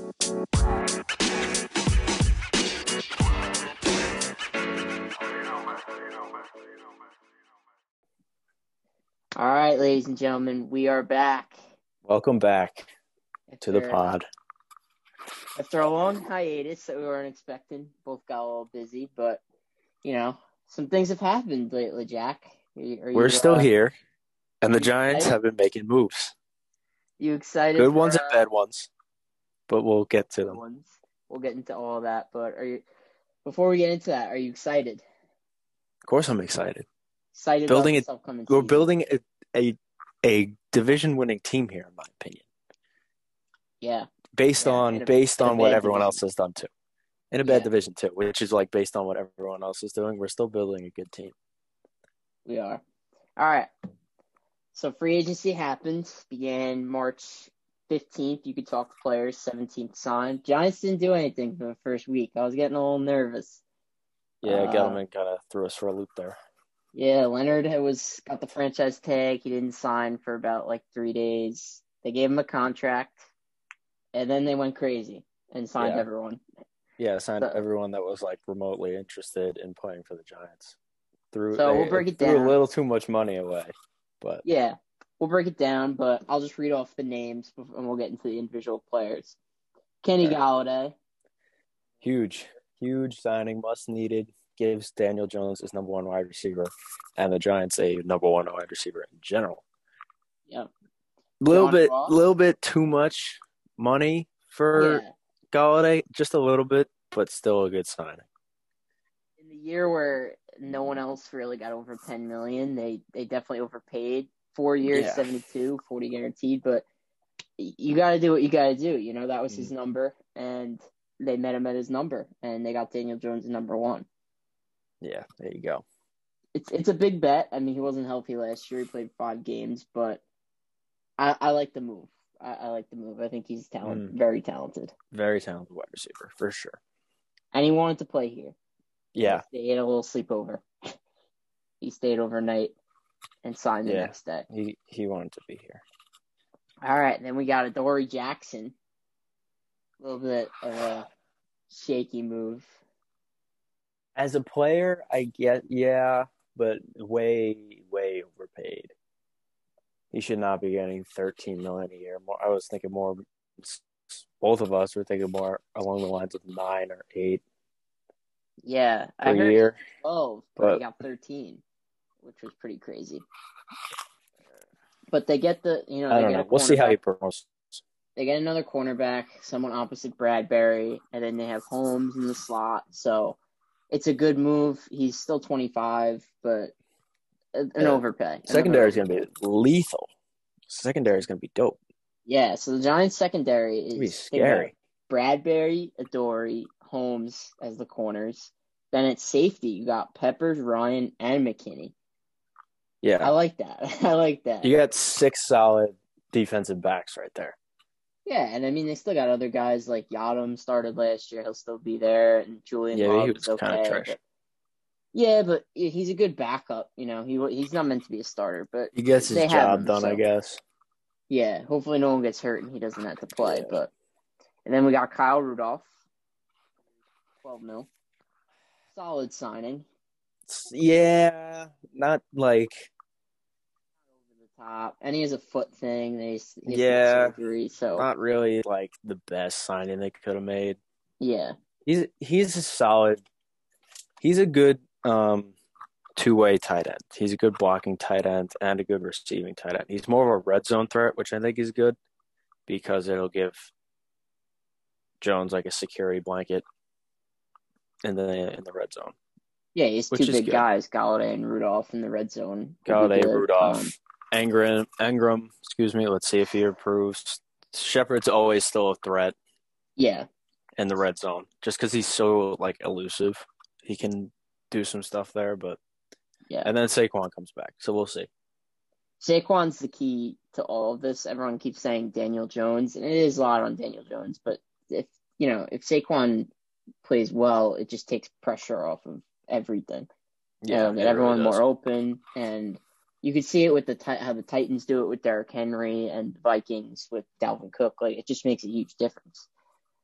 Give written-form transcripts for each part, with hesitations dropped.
All right, ladies and gentlemen, we are back Welcome back to the after pod. after a long hiatus that we weren't expecting. Both got a little busy, but some things have happened lately. Jack, are We're you still here, and the you Giants excited? have been making moves. You excited Good for ones and bad ones, but we'll get to good them. ones? We'll get into all of that, but before we get into that, are you excited? Of course, I'm excited. Excited about Building it, this upcoming we're season? building a division-winning team here, in my opinion, Yeah, based yeah, on in based a on what bad everyone division. else has done too. In a bad Yeah, division too, which is like based on what everyone else is doing. We're still building a good team. we are. All right. So free agency happened, began March 15th. You could talk to players, 17th signed. Giants didn't do anything for the first week. I was getting a little nervous. Yeah, Uh, Gettleman kind of threw us for a loop there. yeah, Leonard got the franchise tag. He didn't sign for about like 3 days. They gave him a contract, and then they went crazy and signed Yeah, everyone. yeah, signed So, everyone that was like remotely interested in playing for the Giants. Threw so we'll they break it threw a down. little too much money away, but Yeah, we'll break it down, but I'll just read off the names and we'll get into the individual players. Kenny all right. Galladay. Huge signing, must needed. Gives Daniel Jones his number one wide receiver, and the Giants a number one wide receiver in general. Yep. Little John bit, Ross. little bit too much money for Yeah. Galladay, just a little bit, but still a good signing. In the year where no one else really got over 10 million, they definitely overpaid. 4 years, Yeah. 72, 40 guaranteed, but you got to do what you got to do. That was his Mm. number, and they met him at his number, and they got Daniel Jones at number one. Yeah, there you go. It's a big bet. I mean, he wasn't healthy last year. He played 5 games, but I like the move. I like the move. I think he's very talented. Very talented wide receiver, for sure. And he wanted to play here. Yeah, He had a little sleepover. He stayed overnight and signed the yeah. next day. He wanted to be here. All right, then we got Adoree Jackson. A little bit of a shaky move. As a player, I get, yeah, but way overpaid. He should not be getting 13 million a year. More, I was thinking more. Both of us were thinking more along the lines of 9 or 8 Yeah, per I heard year. 12, but he But got 13, which was pretty crazy. But they get I they don't get a know. We'll see how he cornerback. performs. They get another cornerback, someone opposite Bradbury, and then they have Holmes in the slot. So it's a good move. He's still 25, but an Yeah. overpay. Another Secondary is going to overpay. be lethal. Secondary is going to be dope. Yeah, so the Giants secondary It's going to be is, think about it, scary. Bradbury, Adoree, Holmes as the corners. Then at safety, you got Peppers, Ryan, and McKinney. I Yeah. like that. I like that. You got 6 solid defensive backs right there. Yeah, and I mean, they still got other guys like Yadam started last year. He'll still be there, and Julian Yeah, he Love is was kind of okay. trash. But yeah, but he's a good backup. He's not meant to be a starter, but He gets his they have job him. done, I So guess. yeah, hopefully no one gets hurt and he doesn't have to play. Yeah. And then we got Kyle Rudolph, 12 mil, solid signing. Yeah, not like Over the top, and he has a foot thing. He has to get yeah, surgery, so not really like the best signing they could have made. yeah, He's a solid. He's a good two-way tight end. He's a good blocking tight end and a good receiving tight end. He's more of a red zone threat, which I think is good because it'll give Jones like a security blanket in the red zone, yeah. He's two which is big good. guys, Galladay and Rudolph in the red zone. Will be Galladay, good. Rudolph, Engram. Excuse me. Let's see if he improves. Shepard's always still a threat Yeah, in the red zone, just because he's so like elusive. He can do some stuff there, but yeah. and then Saquon comes back, so we'll see. Saquon's the key to all of this. Everyone keeps saying Daniel Jones, and it is a lot on Daniel Jones. But if Saquon plays well, it just takes pressure off of everything. Yeah, Get it really everyone does. more open, and you could see it with how the Titans do it with Derrick Henry and the Vikings with Dalvin Cook. Like it just makes a huge difference.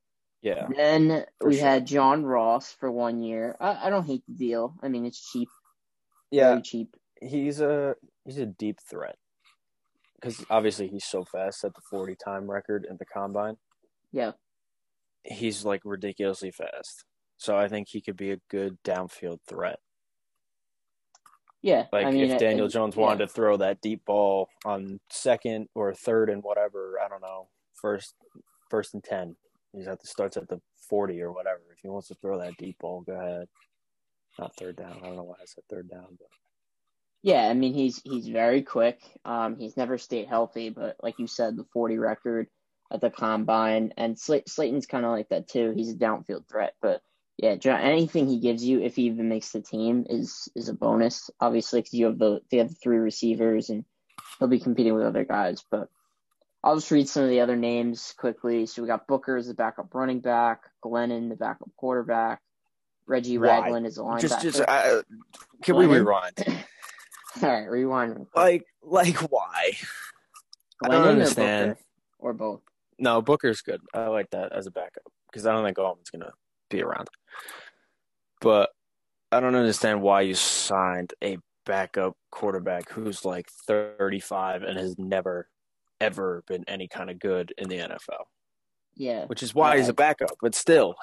Yeah, Then for we sure. had John Ross for 1 year. I don't hate the deal. I mean, it's cheap, Yeah, very cheap. he's a deep threat because obviously he's so fast at the 40 time record in the combine. Yeah, He's like ridiculously fast. So I think he could be a good downfield threat. yeah. I Like mean, if Daniel Jones yeah, wanted to throw that deep ball on second or third and whatever, I don't know, first and 10. He's at the starts at the 40 or whatever. If he wants to throw that deep ball, go ahead. Not third down. I don't know why I said third down, but yeah. I mean, he's very quick. He's never stayed healthy, but like you said, the 40 record at the combine, and Slayton's kind of like that too. He's a downfield threat, but yeah, anything he gives you, if he even makes the team, is a bonus. Obviously, because they have the three receivers, and he'll be competing with other guys. But I'll just read some of the other names quickly. So we got Booker as the backup running back, Glennon the backup quarterback, Reggie why? Ragland is a Just linebacker. can we Glennon. rewind? All right, rewind real quick. Like why? I don't Glennon or understand. Booker or both. No, Booker's good. I like that as a backup because I don't think Altman's gonna be around. But I don't understand why you signed a backup quarterback who's like 35 and has never ever been any kind of good in the NFL. Yeah, Which is why he's a backup, but still,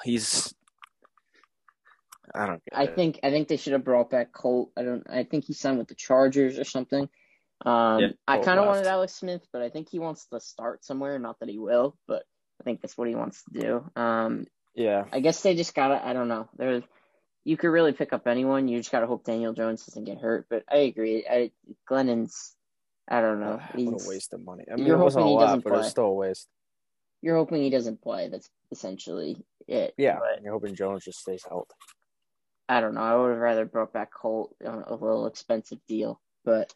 I don't get it. I think they should have brought back Colt. I think he signed with the Chargers or something. Yeah, I Colt kind of wanted left. Alex Smith, but I think he wants to start somewhere. Not that he will, but I think that's what he wants to do. Yeah, I guess they just gotta. I don't know. You could really pick up anyone. You just gotta hope Daniel Jones doesn't get hurt. But I agree. Glennon's. I don't know. what a waste of money. I mean, You're it wasn't hoping a he lot, doesn't but it was play. still a waste. You're hoping he doesn't play. That's essentially it. Yeah, But you're hoping Jones just stays healthy. I don't know. I would have rather brought back Colt on a little expensive deal. But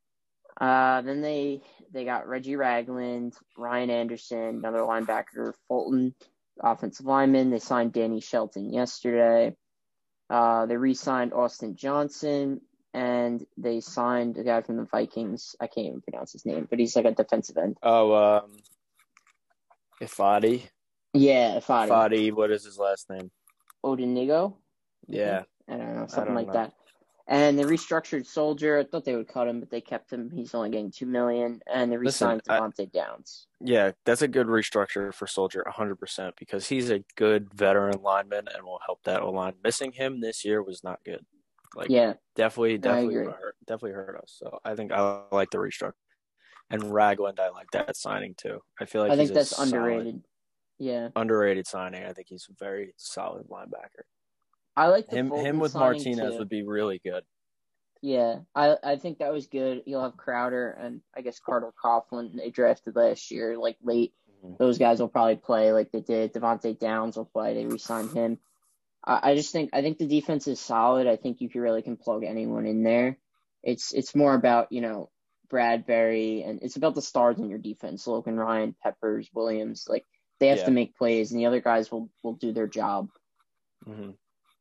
then they got Reggie Ragland, Ryan Anderson, another linebacker, Fulton, offensive lineman. They signed Danny Shelton yesterday. They re-signed Austin Johnson, and they signed a guy from the Vikings. I can't even pronounce his name, but he's like a defensive end. Oh, Ifadi. Yeah, Fadi. Ifadi, what is his last name? Odenigo? Yeah. I don't know, I something don't like know. that. And they restructured Soldier. I thought they would cut him, but they kept him. He's only getting $2 million, and they Listen, re-signed Devontae Downs. yeah, that's a good restructure for Soldier, 100%, because he's a good veteran lineman and will help that O line. Missing him this year was not good. Like, Yeah, definitely I agree. hurt us. So I think I like the restructure. And Ragland, I like that signing too. I feel like I he's think a that's solid, underrated. Yeah, underrated signing. I think he's a very solid linebacker. I like the Him Fulton with signing Martinez too. would be really good. Yeah, I think that was good. You'll have Crowder and I guess Carter Coughlin they drafted last year, like late. Mm-hmm. Those guys will probably play like they did. Devontae Downs will play. They re-signed him. I just think the defense is solid. I think really can plug anyone in there. It's more about Bradbury and it's about the stars in your defense. Logan Ryan, Peppers, Williams, like they have to Yeah. make plays, and the other guys will do their job. Mm-hmm.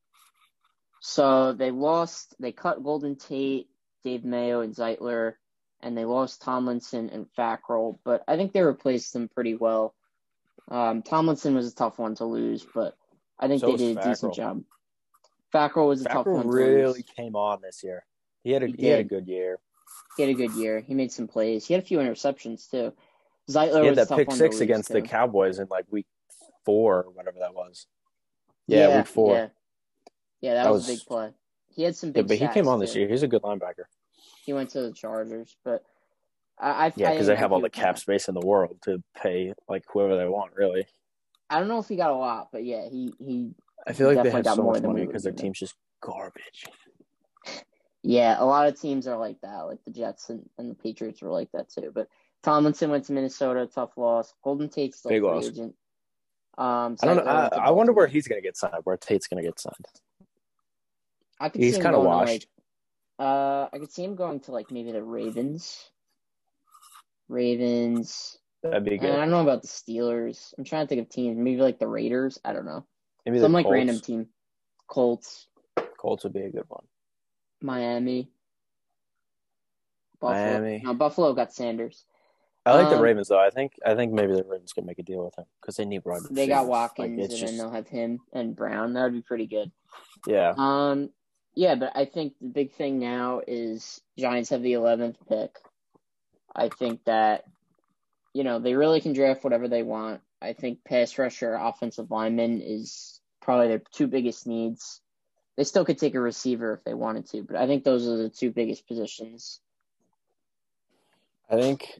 So they cut Golden Tate, Dave Mayo, and Zeitler, and they lost Tomlinson and Fackrell, but I think they replaced them pretty well. Tomlinson was a tough one to lose, but I think So they was did a decent Fackrell. job. Fackrell was a tough Fackrell one to really lose. came on this year. He had a did. good year. He had a good year. He made some plays. He had a few interceptions too. Zeitler He had was a that tough pick one to six lose against too. the Cowboys in like week 4 or whatever that was. Yeah, week 4. Yeah, that was a big play. He had some big but he came on this too. year. He's a good linebacker. He went to the Chargers, but because they have all the cap space in the world to pay like whoever they want, really. I don't know if he got a lot, but yeah, he I feel like they definitely have got so more much than money we because would their give him. team's just garbage. Yeah, a lot of teams are like that, like the Jets and the Patriots were like that too. But Tomlinson went to Minnesota, tough loss. Golden Tate's still Big free loss. agent. I don't know. I wonder where he's gonna get signed. Where Tate's gonna get signed. I could He's see him kind of going washed. to I could see him going to like maybe the Ravens. That'd be good. I don't know about the Steelers. I'm trying to think of teams. Maybe like the Raiders. I don't know. Maybe some the like Colts. random team. Colts. Colts would be a good one. Miami. Buffalo. Miami. No, Buffalo got Sanders. I like the Ravens though. I think maybe the Ravens can make a deal with him because they need wide They got receivers. Like Watkins, it's and then just they'll have him and Brown. That would be pretty good. yeah. Yeah, but I think the big thing now is Giants have the 11th pick. I think that, they really can draft whatever they want. I think pass rusher, offensive lineman is probably their two biggest needs. They still could take a receiver if they wanted to, but I think those are the two biggest positions. I think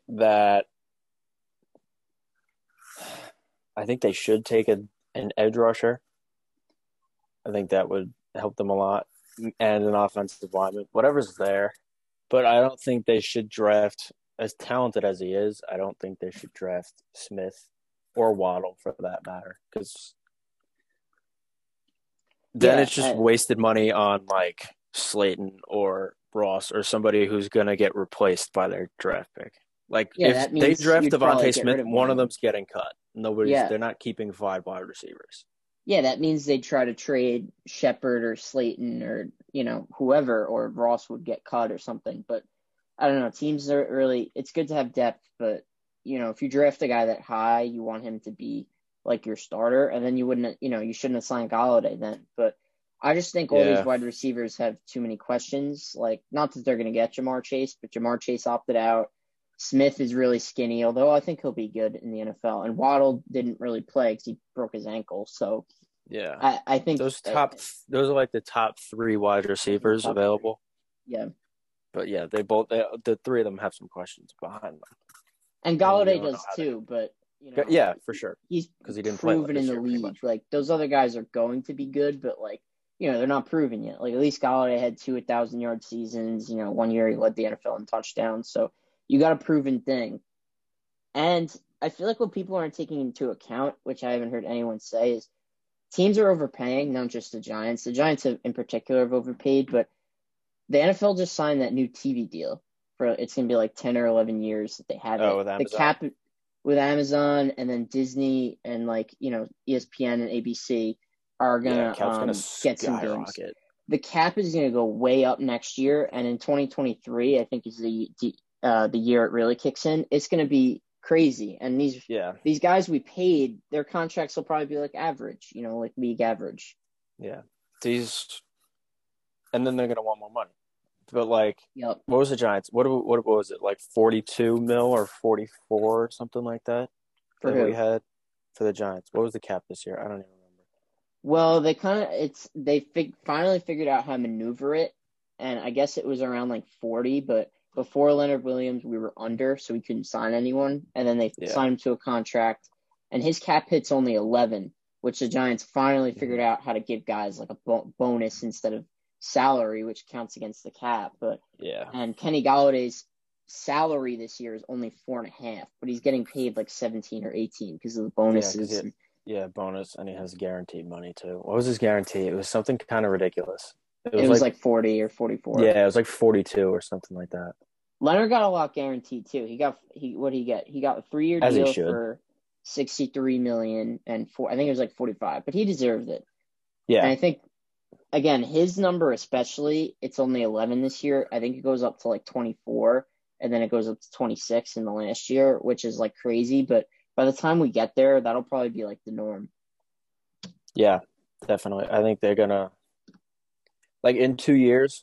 they should take an edge rusher. I think that would help them a lot, and an offensive lineman, whatever's there. But I don't think they should draft, as talented as he is, I don't think they should draft Smith or Waddle for that matter, because then it's just wasted money on like Slayton or Ross or somebody who's going to get replaced by their draft pick. Like if they draft Devontae Smith, one of them's getting cut. They're not keeping 5 wide receivers. Yeah, that means they'd try to trade Shepard or Slayton or, whoever, or Ross would get cut or something. But I don't know. Teams are really, it's good to have depth, but, if you draft a guy that high, you want him to be like your starter, and then you wouldn't, you shouldn't have signed Golladay then. But I just think all these wide receivers have too many questions. Like, not that they're going to get Jamar Chase, but Jamar Chase opted out. Smith is really skinny, although I think he'll be good in the NFL. And Waddle didn't really play because he broke his ankle. So yeah, I think those are like the top 3 wide receivers available. Yeah, but yeah, the 3 of them have some questions behind them. And Golladay does too, but yeah, for sure. He's because he didn't proven play in the league. Like those other guys are going to be good, but like they're not proven yet. Like at least Golladay had 2 1,000-yard seasons. 1 year he led the NFL in touchdowns. So you got a proven thing. And I feel like what people aren't taking into account, which I haven't heard anyone say, is teams are overpaying, not just the Giants. The Giants in particular have overpaid, but the NFL just signed that new TV deal for it's going to be like 10 or 11 years that they have it. With Amazon. The cap with Amazon and then Disney and ESPN and ABC are going to get some games. The cap is going to go way up next year, and in 2023, I think is the year it really kicks in. It's going to be crazy, and these guys we paid, their contracts will probably be like average, like league average. Yeah, and then they're going to want more money. But what was the Giants? What was it, like 42 mil or 44 or something like that? For who? We had for the Giants. What was the cap this year? I don't even remember. Well, they finally figured out how to maneuver it, and I guess it was around like 40. But before Leonard Williams, we were under, so we couldn't sign anyone, and then they signed him to a contract, and his cap hit's only 11, which the Giants finally figured out how to give guys like a bonus instead of salary, which counts against the cap. And Kenny Galladay's salary this year is only 4.5, but he's getting paid like 17 or 18 because of the bonuses. Bonus, and he has guaranteed money too. What was his guarantee? It was something kind of ridiculous. It was like 40 or 44. Yeah, it was like 42 or something like that. Leonard got a lot guaranteed too. What did he get? He got a 3-year deal for $63 million and I think it was like 45, but he deserved it. Yeah, and I think. Again, his number especially, it's only 11 this year. I think it goes up to like 24, and then it goes up to 26 in the last year, which is like crazy. But by the time we get there, that'll probably be like the norm. Yeah, definitely. I think they're going to, like in 2 years,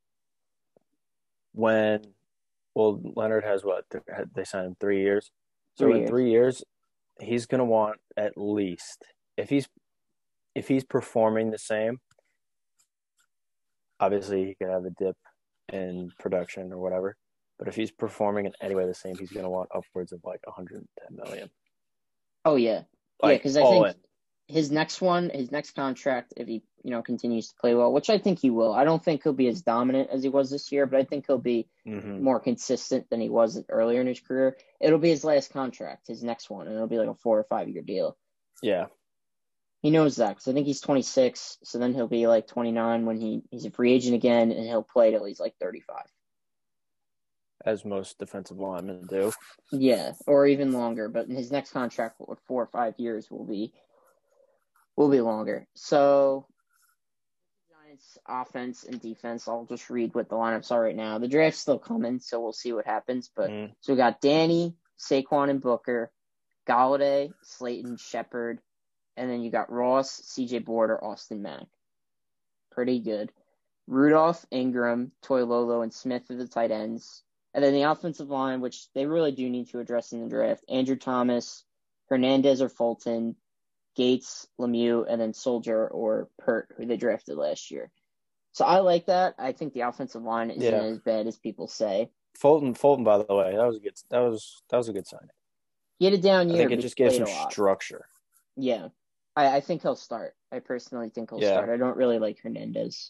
Leonard has what? They signed him 3 years. So in 3 years, he's going to want at least, if he's performing the same, obviously, he could have a dip in production or whatever. But if he's performing in any way the same, he's going to want upwards of like 110 million. Oh, yeah. Because I think his next contract, if he continues to play well, which I think he will. I don't think he'll be as dominant as he was this year, but I think he'll be more consistent than he was earlier in his career. It'll be his last contract, his next one, and it'll be like a 4 or 5 year deal. Yeah. He knows that because I think he's 26, so then he'll be like 29 when he's a free agent again, and he'll play till he's like 35. As most defensive linemen do. Yeah, or even longer, but his next contract for 4 or 5 years will be longer. So, Giants offense and defense, I'll just read what the lineups are right now. The draft's still coming, so we'll see what happens. But So we got Danny, Saquon and Booker, Galladay, Slayton, Shepard, and then you got Ross, C.J. Board, Austin Mack. Pretty good. Rudolph, Ingram, Toilolo, and Smith are the tight ends. And then the offensive line, which they really do need to address in the draft, Andrew Thomas, Hernandez or Fulton, Gates, Lemieux, and then Soldier or Pert, who they drafted last year. So I like that. I think the offensive line isn't as bad as people say. Fulton, by the way, that was a good signing. He had a down year. I think it just gives some structure. Yeah. I think he'll start. I personally think he'll start. I don't really like Hernandez.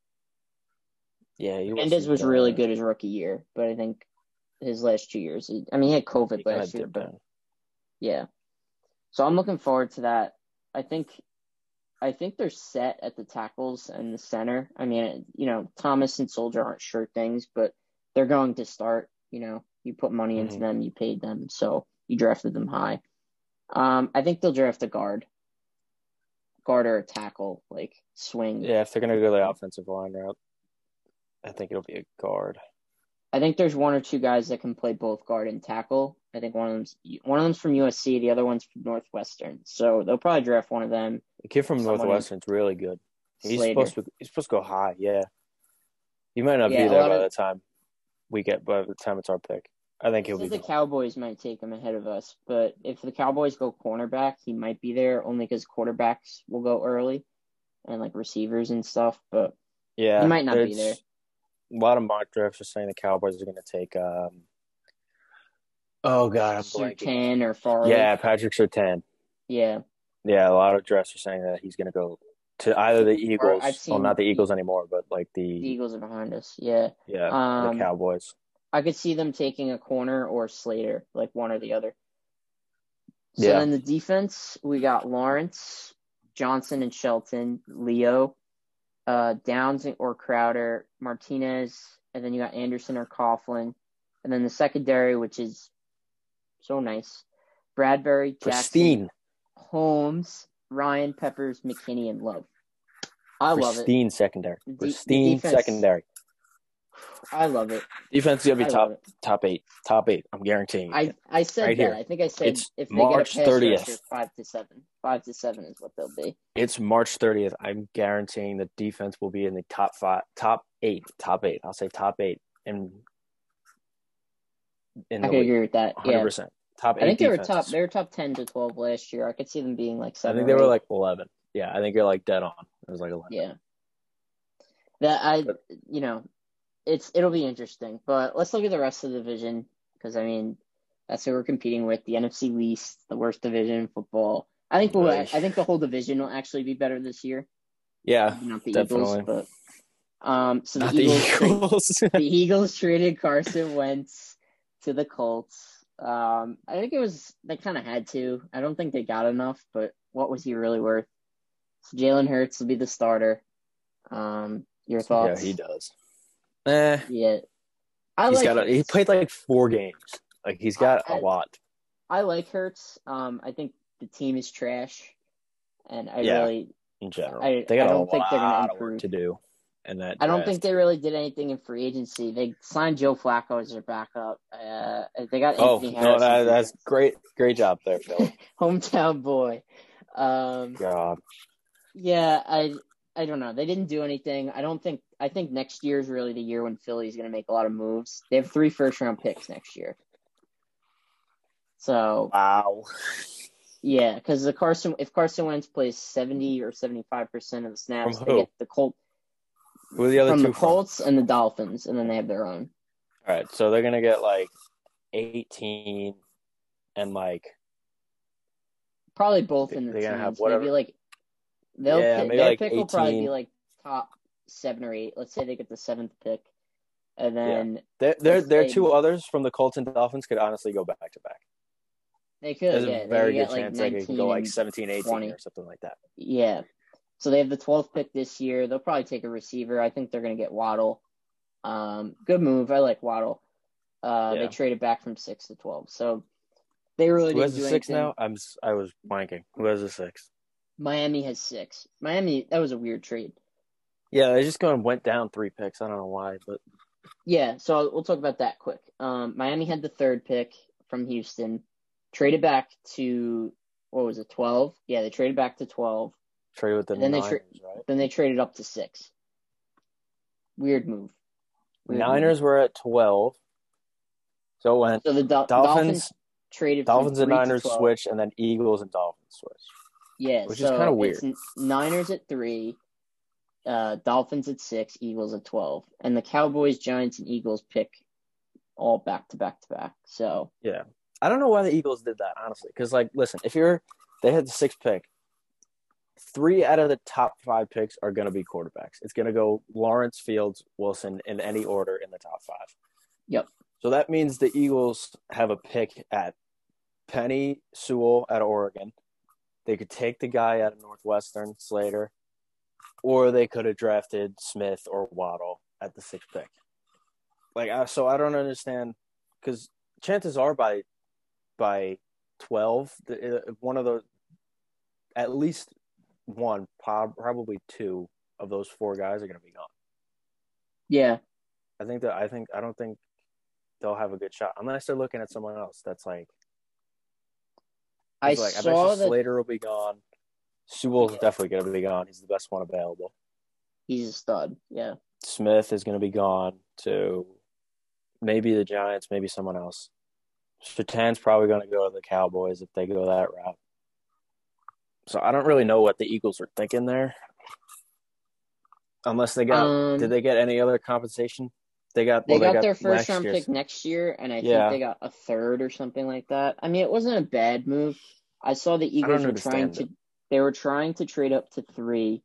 Yeah, Hernandez was really good his rookie year, but I think his last 2 years, he had COVID last year, but yeah. So I'm looking forward to that. I think they're set at the tackles and the center. I mean, Thomas and Soldier aren't sure things, but they're going to start. You put money into them, you paid them, so you drafted them high. I think they'll draft a guard or a tackle, like swing. Yeah, if they're going to go the offensive line route, I think it'll be a guard. I think there's one or two guys that can play both guard and tackle. I think one of them's from USC, the other one's from Northwestern. So they'll probably draft one of them. The kid from Northwestern's really good. He's supposed to go high, yeah. He might not be there by the time it's our pick. I think he'll be the Cowboys might take him ahead of us, but if the Cowboys go cornerback, he might be there only because quarterbacks will go early and like receivers and stuff, but yeah, he might not be there. A lot of mock drafts are saying the Cowboys are going to take I'm blanking. Surtain or Farley. Yeah, Patrick Surtain. Yeah. Yeah, a lot of drafts are saying that he's going to go to either the Eagles. Not the Eagles anymore, but like the Eagles are behind us. Yeah. Yeah, the Cowboys. I could see them taking a corner or Slater, like one or the other. So then the defense, we got Lawrence, Johnson and Shelton, Leo, Downs or Crowder, Martinez, and then you got Anderson or Coughlin. And then the secondary, which is so nice, Bradbury, Jackson, pristine. Holmes, Ryan, Peppers, McKinney, and Love. I love it. Pristine secondary. Pristine secondary. I love it. Defense is going to be top eight. Top eight. I'm guaranteeing you. I said right that. Here. I think I said it's if they March get a pass 30th. rusher, 5 to 7. 5 to 7 is what they'll be. It's March 30th. I'm guaranteeing the defense will be in the top eight. I'll say top 8. And I can agree with that. 100%. Yeah. Top 8. I think they were top 10 to 12 last year. I could see them being like 7. I think they were like 11. Yeah, I think you're like dead on. It was like 11. Yeah. It'll be interesting. But let's look at the rest of the division because that's who we're competing with. The NFC least, the worst division in football. I think the whole division will actually be better this year. Yeah, not the definitely. Eagles, but so the Eagles traded Carson Wentz to the Colts. I think they kind of had to. I don't think they got enough, but what was he really worth? So Jalen Hurts will be the starter. Your thoughts? Yeah, he does. Yeah. He played like 4 games. Like he's got a lot. I like Hurts. I think the team is trash, and in general, they got a lot of work to do. And that I don't think they really did anything in free agency. They signed Joe Flacco as their backup. They got Anthony Harris. That's great. Great job there, Phil. Hometown boy. God. Yeah, I don't know. They didn't do anything. I think next year is really the year when Philly's going to make a lot of moves. They have 3 first-round picks next year. So wow. Yeah, because if Carson Wentz plays 70 or 75% of the snaps, they get the Colts. Who are the other two? The Colts and the Dolphins, and then they have their own. All right, so they're gonna get like 18 and like probably both in the teams. Gonna have whatever. Maybe their pick will probably be like top 7 or 8. Let's say they get the 7th pick, and then their 2 others from the Colts and Dolphins could honestly go back to back. They could. There's a very good chance they could go like 17, 18 20. or something like that. Yeah. So they have the 12th pick this year. They'll probably take a receiver. I think they're going to get Waddle. Good move. I like Waddle. They traded back from 6 to 12. So they really didn't do anything. Who has the 6 now? I was blanking. Who has the 6? Miami has 6. That was a weird trade. Yeah, they just went down 3 picks. I don't know why, but yeah. So we'll talk about that quick. Miami had the 3rd pick. from Houston, traded back to, what was it, 12? Yeah, they traded back to 12. Traded with the And then Niners, right? then they traded up to 6. Weird move. Niners were at 12. So it went So the Dolphins traded from 3 and Niners to 12. switch, and then Eagles and Dolphins switch. Yeah, which so is kind of weird. It's Niners at 3, Dolphins at 6, Eagles at 12. And the Cowboys, Giants, and Eagles pick all back to back to back. So yeah. I don't know why the Eagles did that, honestly. Because, like, listen, they had the 6th pick, 3 out of the top 5 picks are going to be quarterbacks. It's going to go Lawrence, Fields, Wilson in any order in the top 5. Yep. So that means the Eagles have a pick at Penny Sewell at Oregon. They could take the guy out of Northwestern, Slater, or they could have drafted Smith or Waddle at the 6th pick. So I don't understand, because chances are by 12, one of those, at least one, probably 2 of those 4 guys are going to be gone. Yeah. I don't think they'll have a good shot unless they're looking at someone else that's like. I bet you Slater will be gone. Sewell's definitely going to be gone. He's the best one available. He's a stud. Yeah. Smith is going to be gone to maybe the Giants, maybe someone else. Surtain's probably going to go to the Cowboys if they go that route. So I don't really know what the Eagles are thinking there. Unless they got, did they get any other compensation? They got their first round pick next year, and I think they got a 3rd or something like that. I mean, it wasn't a bad move. I saw the Eagles were trying to trade up to 3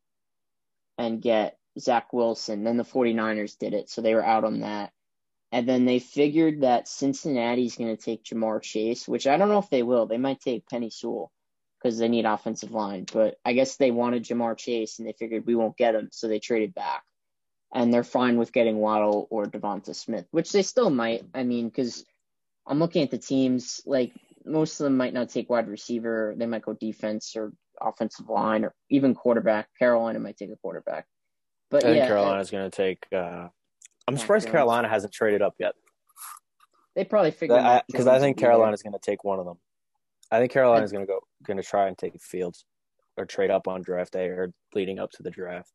and get Zach Wilson. Then the 49ers did it, so they were out on that. And then they figured that Cincinnati's going to take Jamar Chase, which I don't know if they will. They might take Penny Sewell because they need offensive line. But I guess they wanted Jamar Chase, and they figured we won't get him, so they traded back. And they're fine with getting Waddle or Devonta Smith, which they still might. I mean, because I'm looking at the teams, like most of them might not take wide receiver. They might go defense or offensive line or even quarterback. Carolina might take a quarterback. But I think Carolina's going to take I'm surprised Carolina hasn't traded up yet. They probably figured that because I think Carolina's going to take one of them. I think Carolina's going to try and take Fields or trade up on draft day or leading up to the draft.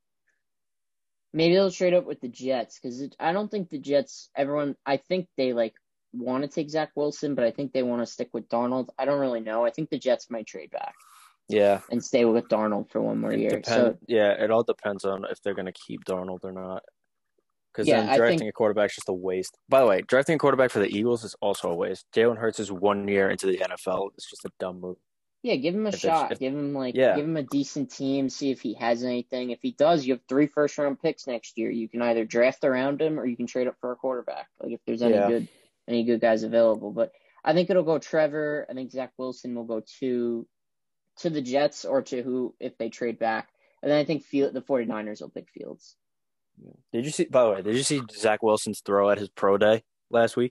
Maybe they'll trade up with the Jets because I don't think the Jets. I think they want to take Zach Wilson, but I think they want to stick with Darnold. I don't really know. I think the Jets might trade back. Yeah, and stay with Darnold for one more year. It all depends on if they're going to keep Darnold or not. Because drafting a quarterback is just a waste. By the way, drafting a quarterback for the Eagles is also a waste. Jalen Hurts is 1 year into the NFL. It's just a dumb move. Yeah, give him a shot. Give him a decent team. See if he has anything. If he does, you have 3 first-round picks next year. You can either draft around him or you can trade up for a quarterback. If there's any good guys available. But I think it'll go Trevor. I think Zach Wilson will go to the Jets or to who if they trade back. And then I think the 49ers will pick Fields. Did you see Zach Wilson's throw at his pro day last week?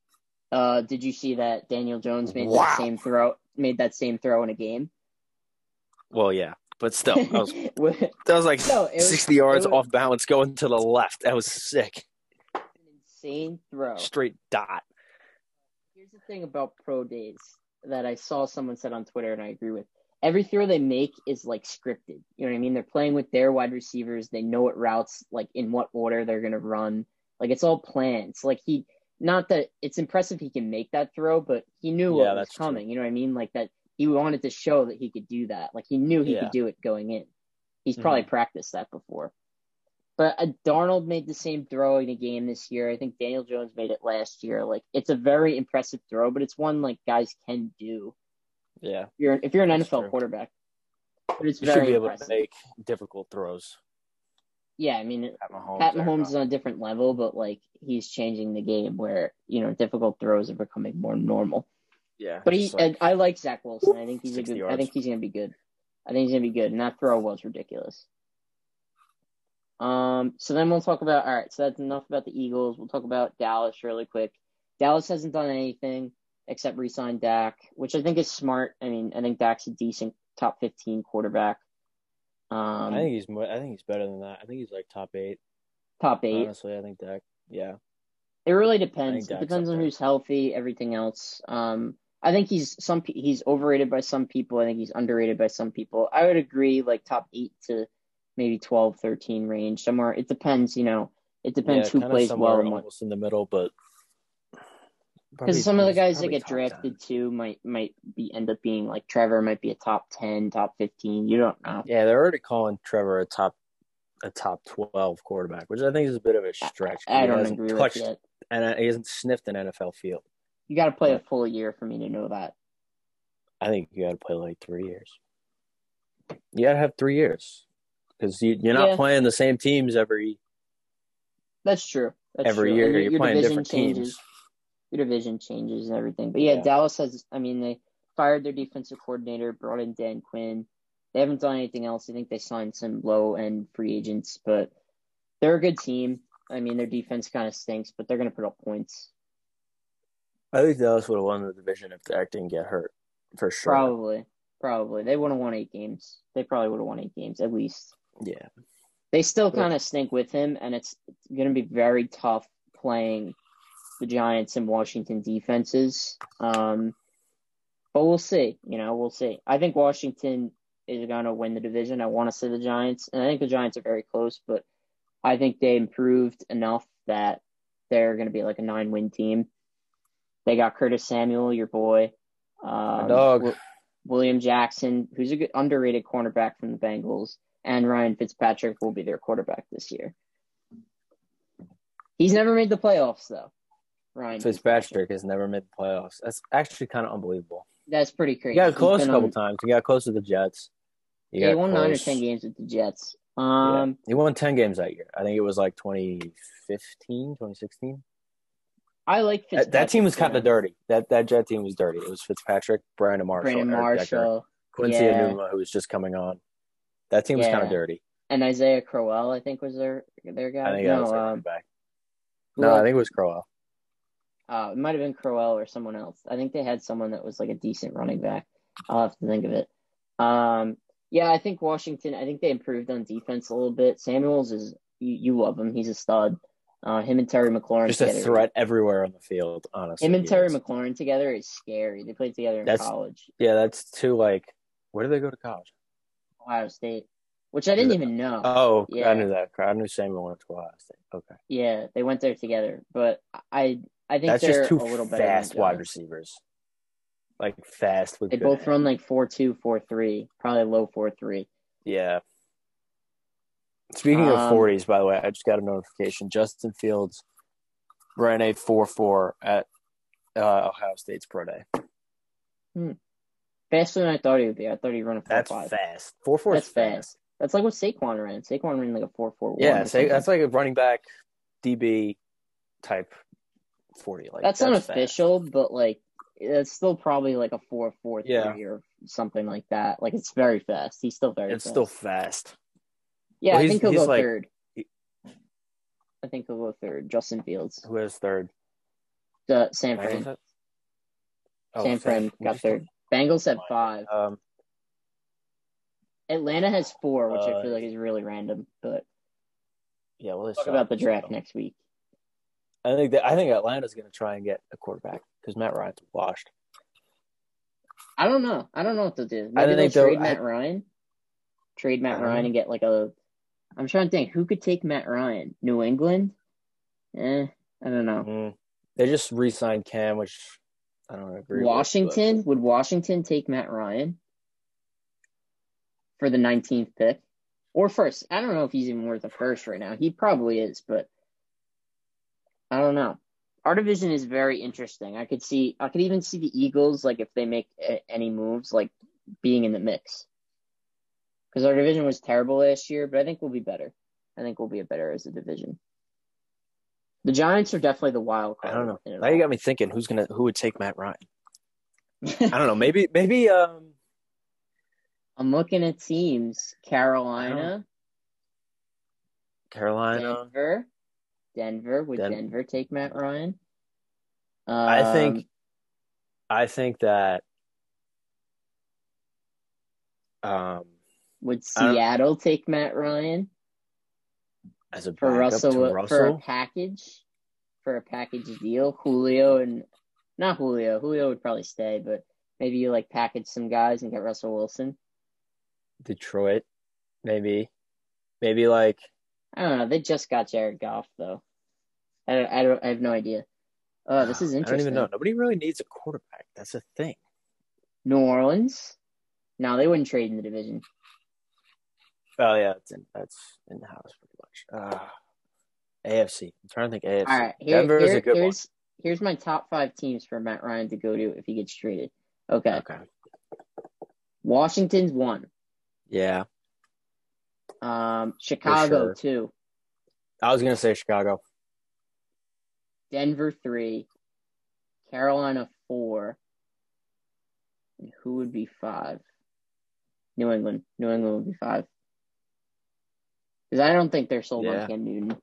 Did you see that Daniel Jones made that same throw in a game? Well, yeah, but still, that was 60 yards off balance going to the left. That was sick. An insane throw. Straight dot. Here's the thing about pro days that I saw someone said on Twitter, and I agree with. Every throw they make is scripted. You know what I mean? They're playing with their wide receivers. They know what routes, in what order they're going to run. It's all planned. It's not that it's impressive he can make that throw, but he knew what was coming. True. You know what I mean? That he wanted to show that he could do that. He knew he could do it going in. He's probably practiced that before. But Darnold made the same throw in a game this year. I think Daniel Jones made it last year. It's a very impressive throw, but it's one guys can do. Yeah. If you're an NFL quarterback. But it's very should be able impressive. To make difficult throws. Yeah, I mean, Pat Mahomes is on a different level, but he's changing the game where difficult throws are becoming more normal. Yeah, but I like Zach Wilson. I think he's a good. Yards. I think he's gonna be good. And that throw was ridiculous. So then we'll talk about. All right, so that's enough about the Eagles. We'll talk about Dallas really quick. Dallas hasn't done anything except re-sign Dak, which I think is smart. I mean, I think Dak's a decent top 15 quarterback. I think he's better than that. I think he's top 8. Top 8. Honestly, I think Dak. Yeah. It really I think depends. It Dak's up depends on there. who's healthy, everything else. I think he's overrated by some people. I think he's underrated by some people. I would agree, like top 8 to maybe 12, 13 range somewhere. It depends, it depends Yeah, who kind of plays well somewhere and what. almost in the middle, but Because probably some of the he's guys that probably get top 10. drafted too might be end up being like Trevor might be a top 10, top 15. You don't know. Yeah, they're already calling Trevor a top 12 quarterback, which I think is a bit of a I, stretch because I he don't hasn't agree with touched it. and he hasn't sniffed an NFL field. You got to play a But full year for me to know that. I think you got to play like 3 years. You got to have 3 years because you're not Yeah, playing the same teams every that's true. That's every true. And year. your You're your playing division different teams. changes. Your division changes and everything. But yeah, Yeah, Dallas has. I mean, they fired their defensive coordinator, brought in Dan Quinn. They haven't done anything else. I think they signed some low end free agents, but they're a good team. I mean, their defense kind of stinks, but they're going to put up points. I think Dallas would have won the division if Dak didn't get hurt for sure. Probably, probably. They would have won 8 games. They probably would have won 8 games at least. Yeah, They still but kind of stink with him, and it's going to be very tough playing the Giants and Washington defenses. But we'll see. We'll see. I think Washington is going to win the division. I want to say the Giants, and I think the Giants are very close, but I think they improved enough that they're going to be like a 9-win team. They got Curtis Samuel, your boy, my dog. William Jackson, who's a good underrated cornerback from the Bengals, and Ryan Fitzpatrick will be their quarterback this year. He's never made the playoffs though. Ryan Fitzpatrick has never made the playoffs. That's actually kind of unbelievable. That's pretty He crazy. got He's close a been couple on. times. He got close to the Jets. He Yeah, he got won 9 or 10 close. games with the Jets. Yeah, he won 10 games that year. I think it was like 2015, 2016. I like Fitzpatrick. That team was for kind of them. dirty. That Jet team was dirty. It was Fitzpatrick, Brandon Marshall, Brandon Eric Decker, Marshall, Quincy yeah, Enunwa, who was just coming on. That team was kind of yeah, dirty. and Isaiah Crowell, I think was their I guy. think that was No, their running back. who No, I else? think it was Crowell. It might have been Crowell or someone else. I think they had someone that was like a decent running back. I'll have to think of it. Yeah, I think Washington. I think they improved on defense a little bit. Samuels is you love him. He's a stud. Him and Terry McLaurin Just a together. threat everywhere on the field, honestly. Him and Terry McLaurin together is scary. They played together in That's college. Yeah, that's too like. Where did they go to college? Ohio State, which I didn't even know. Oh, I Yeah, knew that. I knew Samuel went to Ohio State. Okay, yeah, they went there together. But I think that's just they're two a little better than the fast wide Giants. receivers. Like fast with They good both run hands. like 4.2, 4.3, probably low 4.3. Yeah. Speaking of Um, 40s, by the way, I just got a notification. Justin Fields ran a 4.4 at Ohio State's pro day. Faster than I thought he would be. I thought he'd run a 4.5. That's fast. 4.4 is That's fast. That's like what Saquon ran. Saquon ran like a 4.41. Yeah, or something. that's like a running back DB type 40. Like That's unofficial, but like it's still probably like a 4.43 Yeah. or something like that. Like it's very fast. He's still very It's fast. still fast. Yeah, Well, I think he'll he's go like- third. I think he'll go third. Justin Fields. Who is third? San Bengals Fran. have- San Fran got third. Bengals had 5. Atlanta has 4, which I feel like is really random. But Yeah, well, talk about the draft next week. I think Atlanta's going to try and get a quarterback because Matt Ryan's washed. I don't know. I don't know what they'll do. I Maybe think they'll they'll- trade Matt Ryan. Trade Matt I don't Ryan know. and get like a. I'm trying to think who could take Matt Ryan. New England. I don't know. They just re-signed Cam, which I don't agree Washington with. would Washington take Matt Ryan for the 19th pick or first? I don't know if he's even worth a first right now. He probably is, but I don't know. Our division is very interesting. I could even see the Eagles, like if they make any moves, like being in the mix. Because our division was terrible last year, but I think we'll be better. I think we'll be better as a division. The Giants are definitely the wild I card. don't know. in it Now you all. got me thinking, who would take Matt Ryan? I don't know. Maybe I'm looking at teams. Carolina, Carolina. Denver. Would Denver take Matt Ryan? I think that would Seattle take Matt Ryan as a for backup to for a Russell? package? for a package deal. Julio and not Julio. Julio would probably stay, but maybe you like package some guys and get Russell Wilson. Detroit, maybe like I don't know. They just got Jared Goff though. I have no idea. Oh, this is I don't even know. interesting. Nobody really needs a quarterback. That's the thing. New Orleans. No, they wouldn't trade in the division. Oh yeah, that's in the house pretty much. AFC. I'm trying to think AFC. All right, Denver is a good one. Here's my top 5 teams for Matt Ryan to go to if he gets traded. Okay. Washington's 1. Yeah. Chicago 2. I was gonna say Chicago. Denver 3. Carolina 4. And who would be 5? New England. New England would be 5. Because I don't think they're sold on Cam Newton.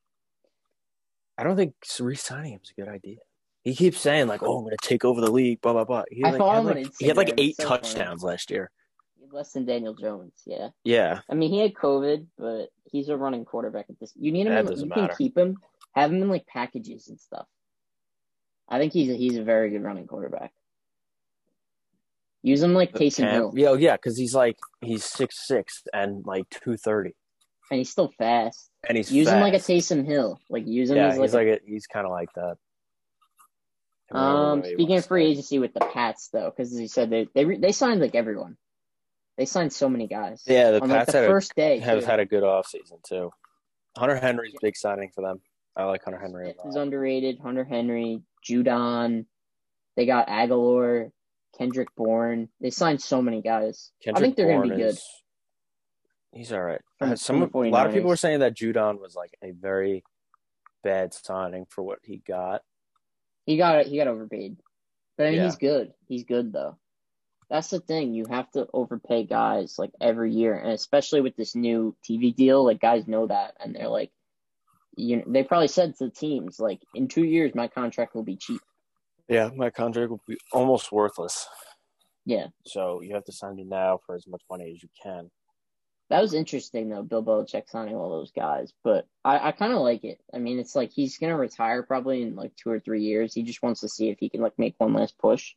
I don't think re-signing him is a good idea. He keeps saying like, "Oh, I'm going to take over the league." Blah blah blah. He had like 8 touchdowns last year. Less than Daniel Jones. Yeah. Yeah. I mean, he had COVID, but he's a running quarterback at this. You need him. You can keep him. Have him in like packages and stuff. I think he's a very good running quarterback. Use him like Taysom Hill. Yeah, because he's 6'6" and like 230. And he's still fast. And he's use him like a Taysom Hill. Like use him as he's kind of like that. Speaking of free agency with the Pats though, because as you said they signed like everyone. They signed so many guys. Yeah, the Pats have had a good offseason too. Hunter Henry's big signing for them. I like Hunter Henry. Is underrated. Hunter Henry, Judon. They got Aguilar, Kendrick Bourne. They signed so many guys. I think they're going to be good. He's all right. A lot of people were saying that Judon was like a very bad signing for what he got. He got overpaid. But I mean, he's good. He's good though. That's the thing. You have to overpay guys like every year, and especially with this new TV deal, like guys know that, and they're like, they probably said to the teams like, in 2 years my contract will be cheap. Yeah, my contract will be almost worthless. Yeah. So you have to sign me now for as much money as you can. That was interesting, though, Bill Belichick signing all those guys. But I kind of like it. I mean, it's like he's going to retire probably in like 2 or 3 years. He just wants to see if he can like make one last push.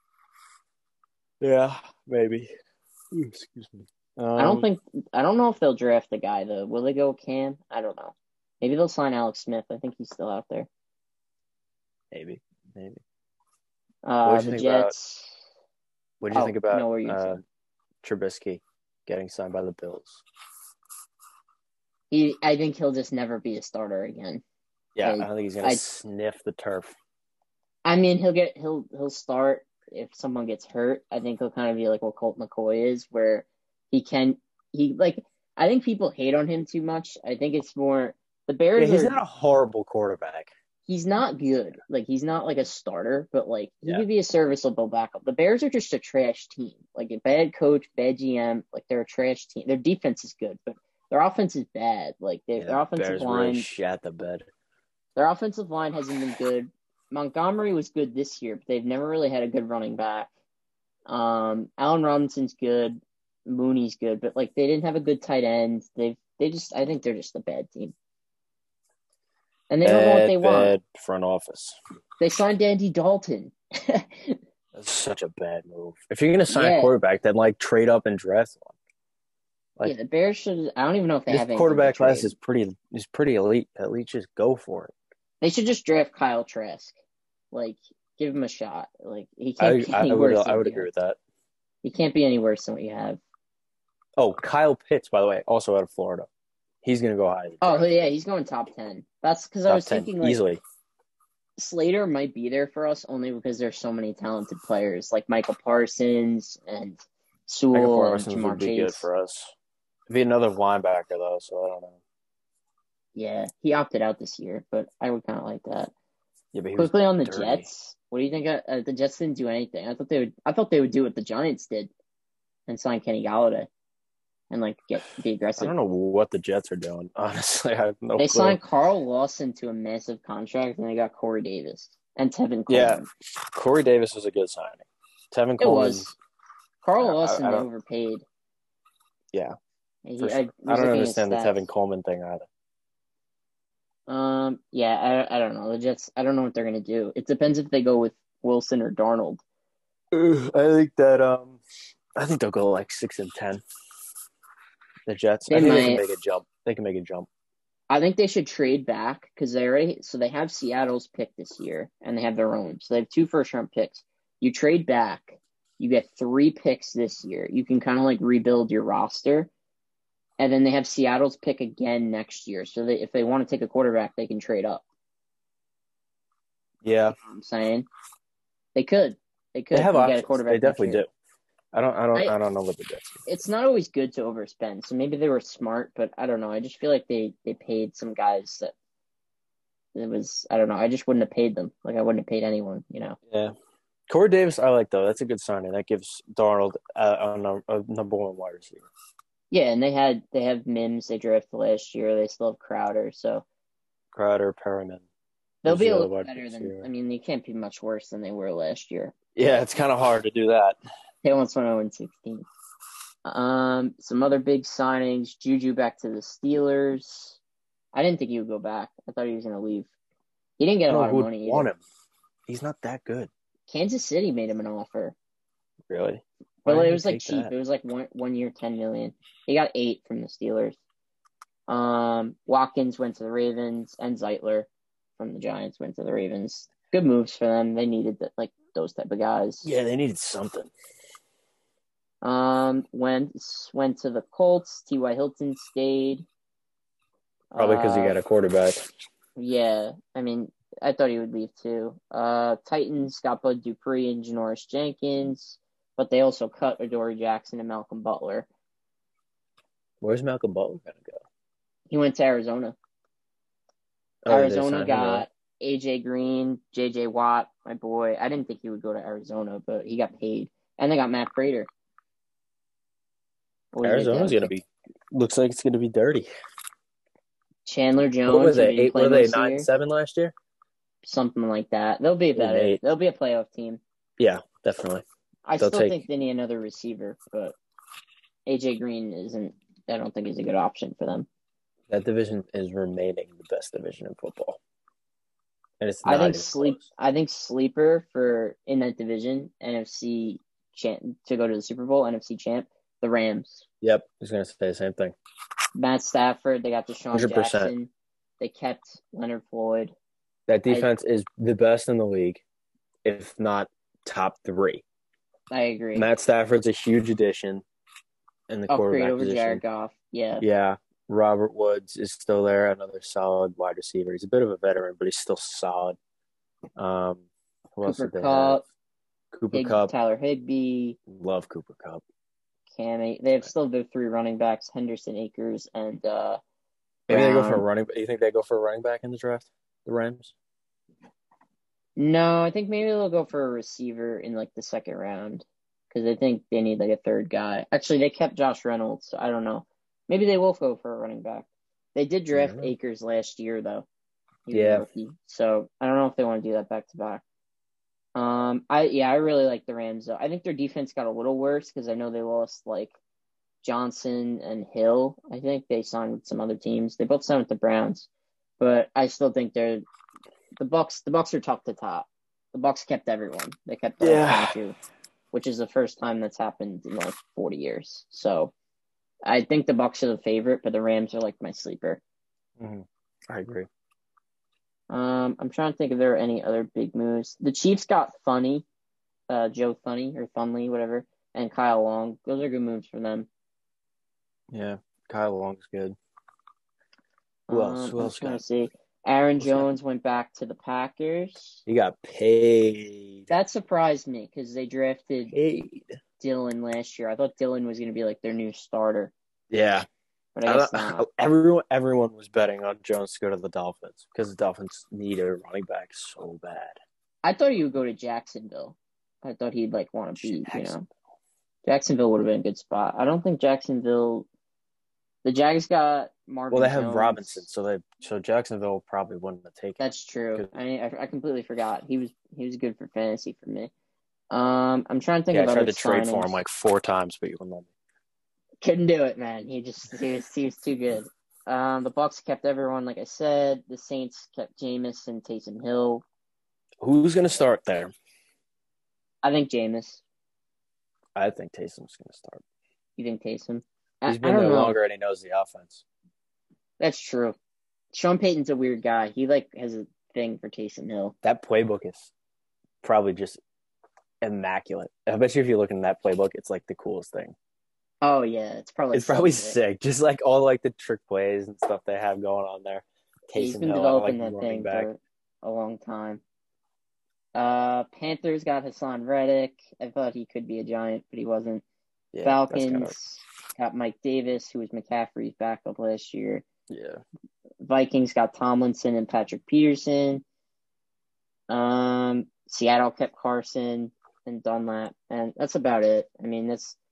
Yeah, maybe. Ooh, excuse me. I don't know if they'll draft the guy, though. Will they go Cam? I don't know. Maybe they'll sign Alex Smith. I think he's still out there. Maybe. The Jets. What do you think about Trubisky getting signed by the Bills? I think he'll just never be a starter again. Yeah, I don't think he's gonna sniff the turf. I mean, he'll start if someone gets hurt. I think he'll kind of be like what Colt McCoy is, where I think people hate on him too much. I think it's more the Bears. Yeah, he's not a horrible quarterback. He's not good. Like, he's not like a starter, but like he could be a serviceable backup. The Bears are just a trash team. Like a bad coach, bad GM. Like they're a trash team. Their defense is good, but their offense is bad. Like their offensive line really shat the bed. Their offensive line hasn't been good. Montgomery was good this year, but they've never really had a good running back. Allen Robinson's good. Mooney's good, but like they didn't have a good tight end. I think they're just a bad team. And they don't know what they want. Bad front office. They signed Andy Dalton. That's such a bad move. If you're going to sign a quarterback, then like trade up and draft one. The Bears should. I don't even know if they have. This quarterback class is pretty elite. At least just go for it. They should just draft Kyle Trask. Like, give him a shot. Like he can't be any worse. I would agree with that. He can't be any worse than what you have. Oh, Kyle Pitts, by the way, also out of Florida. He's going to go high. Oh, yeah, he's going top 10. That's because I was thinking, like, easily. Slater might be there for us only because there's so many talented players, like Michael Parsons and Sewell and Jamar would be Chase. Good for us. It'd be another linebacker, though, so I don't know. Yeah, he opted out this year, but I would kind of like that. Yeah, but quickly on the Jets, what do you think? The Jets didn't do anything. I thought they would do what the Giants did and sign Kenny Galladay. And like be aggressive. I don't know what the Jets are doing. Honestly, I have no clue. They signed Carl Lawson to a massive contract, and they got Corey Davis and Tevin Coleman. Yeah, Corey Davis was a good signing. Tevin Coleman. It was. Carl Lawson overpaid. Yeah. I don't understand the Tevin Coleman thing either. Yeah, I don't know. The Jets, I don't know what they're gonna do. It depends if they go with Wilson or Darnold. I think they'll go like 6-10. The Jets. They I think they can might. make a jump. They can make a jump. I think they should trade back because they have Seattle's pick this year and they have their own. So they have two first round picks. You trade back, you get three picks this year. You can kind of like rebuild your roster. And then they have Seattle's pick again next year. So if they want to take a quarterback, they can trade up. Yeah, You know what I'm saying? They could. They could they have and get a options. They quarterback next definitely year. do. I don't. I don't. I I don't know what the Jets do. It's not always good to overspend. So maybe they were smart, but I don't know. I just feel like they paid some guys that it was I don't know. I just wouldn't have paid them. Like I wouldn't have paid anyone, you know. Yeah, Corey Davis. I like though. That's a good signing. That gives Darnold a number one wide receiver. Yeah, and they have Mims they drafted last year. They still have Crowder, so Crowder, Perriman. they'll Who's be the a other little wide better than. receiver? I mean, they can't be much worse than they were last year. Yeah, it's kind of hard to do that. They almost went 0-16. Some other big signings. Juju back to the Steelers. I didn't think he would go back. I thought he was going to leave. He didn't I get a don't know lot of who would money want either. him. He's not that good, Kansas City made him an offer, really. but Why it didn't was he like take cheap. that? It was like one year, 10 million. He got 8 from the Steelers. Watkins went to the Ravens, and Zeitler from the Giants went to the Ravens. Good moves for them. They needed those type of guys. Yeah, they needed something. Went to the Colts. T.Y. Hilton stayed. Probably because he got a quarterback. Yeah, I mean, I thought he would leave too. Titans got Bud Dupree and Janoris Jenkins, but they also cut Adoree Jackson and Malcolm Butler. Where's Malcolm Butler gonna go? He went to Arizona. Oh, they Arizona signed him, really? got A.J. Green, J.J. Watt, my boy. I didn't think he would go to Arizona, but he got paid. And they got Matt Prater. Arizona's gonna be. Looks like it's gonna be dirty. Chandler Jones. What were they? Who didn't play Were they most of the year. 9-7 last year? Something like that. They'll be better. 8. They'll be a playoff team. Yeah, definitely. I still think they need another receiver, but A.J. Green isn't. I don't think he's a good option for them. That division is remaining the best division in football, and it's I not think even close. I think sleeper for in that division, NFC champ to go to the Super Bowl, NFC champ, the Rams. Yep, I was gonna say the same thing. Matt Stafford, they got Deshaun 100%. Jackson. They kept Leonard Floyd. That defense is the best in the league, if not top 3. I agree. Matt Stafford's a huge addition in the quarterback Upgrade over position. Jared Goff. Yeah. Yeah. Robert Woods is still there, another solid wide receiver. He's a bit of a veteran, but he's still solid. Who else did they have? Cooper Kupp. Tyler Higbee. Love Cooper Kupp. They have still their 3 running backs, Henderson, Akers, and Maybe they go for a running back. You think they go for a running back in the draft? The Rams? No, I think maybe they'll go for a receiver in like the second round because I think they need like a third guy. Actually, they kept Josh Reynolds, so I don't know. Maybe they will go for a running back. They did draft Akers last year though. He was a rookie, so I don't know if they want to do that back to back. I really like the Rams though. I think their defense got a little worse because I know they lost like Johnson and Hill. I think they signed with some other teams. They both signed with the Browns, but I still think they're the Bucks. The Bucks are tough to top. The Bucks kept everyone. They kept all 22, which is the first time that's happened in like 40 years. So I think the Bucks are the favorite, but the Rams are like my sleeper. Mm-hmm. I agree. I'm trying to think if there are any other big moves. The Chiefs got Joe Thuney or Thunley, whatever, and Kyle Long. Those are good moves for them. Yeah, Kyle Long's good. Who else? I'm trying to see. Aaron Jones went back to the Packers. He got paid. That surprised me because they drafted Dillon last year. I thought Dillon was going to be like their new starter. Yeah. But I guess not. Everyone was betting on Jones to go to the Dolphins because the Dolphins need a running back so bad. I thought he would go to Jacksonville. I thought he'd like want to be, Jacksonville would have been a good spot. I don't think Jacksonville. The Jags got Marvin Well, they have Jones. Robinson, so Jacksonville probably wouldn't have taken. That's true. I completely forgot. He was good for fantasy for me. I'm trying to think of other signings. I tried to trade for him like 4 times, but you wouldn't let me. Couldn't do it, man. He was too good. The Bucks kept everyone, like I said. The Saints kept Jameis and Taysom Hill. Who's going to start there? I think Jameis. I think Taysom's going to start. You think Taysom? He's I been don't there know. longer and he knows the offense. That's true. Sean Payton's a weird guy. He has a thing for Taysom Hill. That playbook is probably just immaculate. I bet you if you look in that playbook, it's like the coolest thing. Oh yeah, it's probably so sick. Just like all like the trick plays and stuff they have going on there. Yeah, he's Taysom been Hill on like developing that running thing back. for a long time. Panthers got Hassan Reddick. I thought he could be a Giant, but he wasn't. Yeah, Falcons got Mike Davis, who was McCaffrey's backup last year. Yeah. Vikings got Tomlinson and Patrick Peterson. Seattle kept Carson and Dunlap, and that's about it. I mean,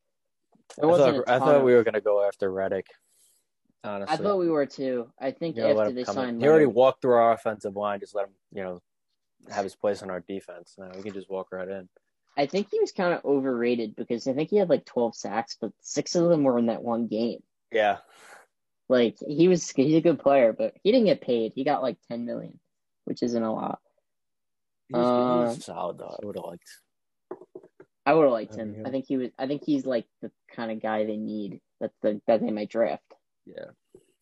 I thought we were gonna go after Reddick. Honestly, I thought we were too. I think after they signed, he already walked through our offensive line. Just let him, have his place on our defense. Now we can just walk right in. I think he was kind of overrated because I think he had like 12 sacks, but 6 of them were in that one game. Yeah. Like he's a good player, but he didn't get paid. He got like 10 million, which isn't a lot. He's solid though. I would have liked him. I think he's like the kind of guy they need that they might draft. Yeah.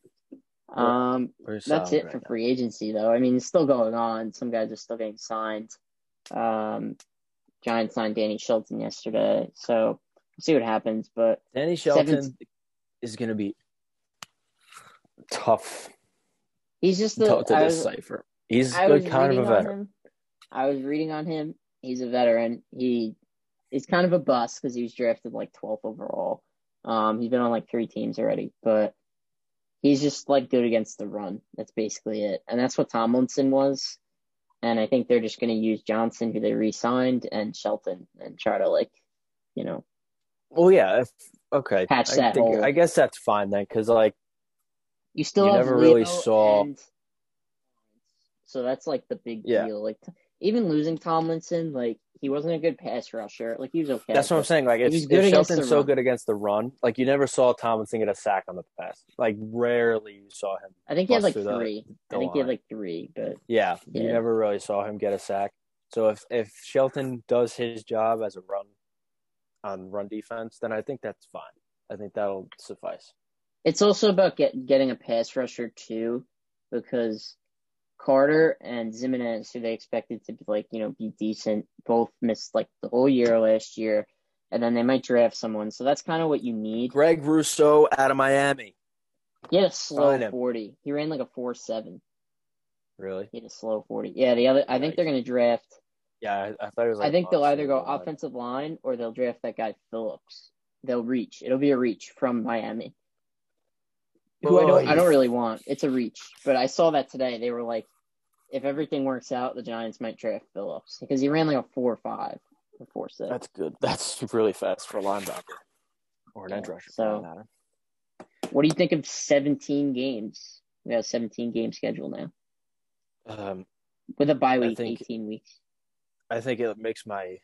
That's it for free agency though. I mean, it's still going on. Some guys are still getting signed. Giants signed Danny Shelton yesterday, so we'll see what happens. But Danny Shelton is going to be tough. He's just tough to decipher. He's kind of a veteran. I was reading on him. He's a veteran. He's kind of a bust because he was drafted like 12th overall. He's been on like 3 teams already, but he's just like good against the run. That's basically it, and that's what Tomlinson was. And I think they're just going to use Johnson, who they re-signed, and Shelton, and try to Well, yeah. Okay. Patch that hole. I guess that's fine then, because you still have never Leo really saw. So that's like the big deal. Like even losing Tomlinson, he wasn't a good pass rusher. He was okay. That's what I'm saying. If Shelton's so good against the run, you never saw Tomlinson get a sack on the pass. Rarely you saw him. I think he had 3. He had 3, but yeah, you never really saw him get a sack. So if Shelton does his job as a run defense, then I think that's fine. I think that'll suffice. It's also about getting a pass rusher too, because Carter and Zimenez, who they expected to be decent, both missed the whole year last year, and then they might draft someone. So that's kind of what you need. Greg Rousseau out of Miami. He had a slow 40. He ran a 4.7. Really? He had a slow 40. Yeah, I think they're going to draft. Yeah, I thought it was. I think they'll either go offensive line or they'll draft that guy Phillips. They'll reach. It'll be a reach from Miami. Who I don't really want. It's a reach. But I saw that today. They were like, if everything works out, the Giants might draft Phillips because he ran a 4.5 or 4.6. That's good. That's really fast for a linebacker or an edge rusher. So, what do you think of 17 games? We have a 17 game schedule now. With a bye week, 18 weeks. I think it makes my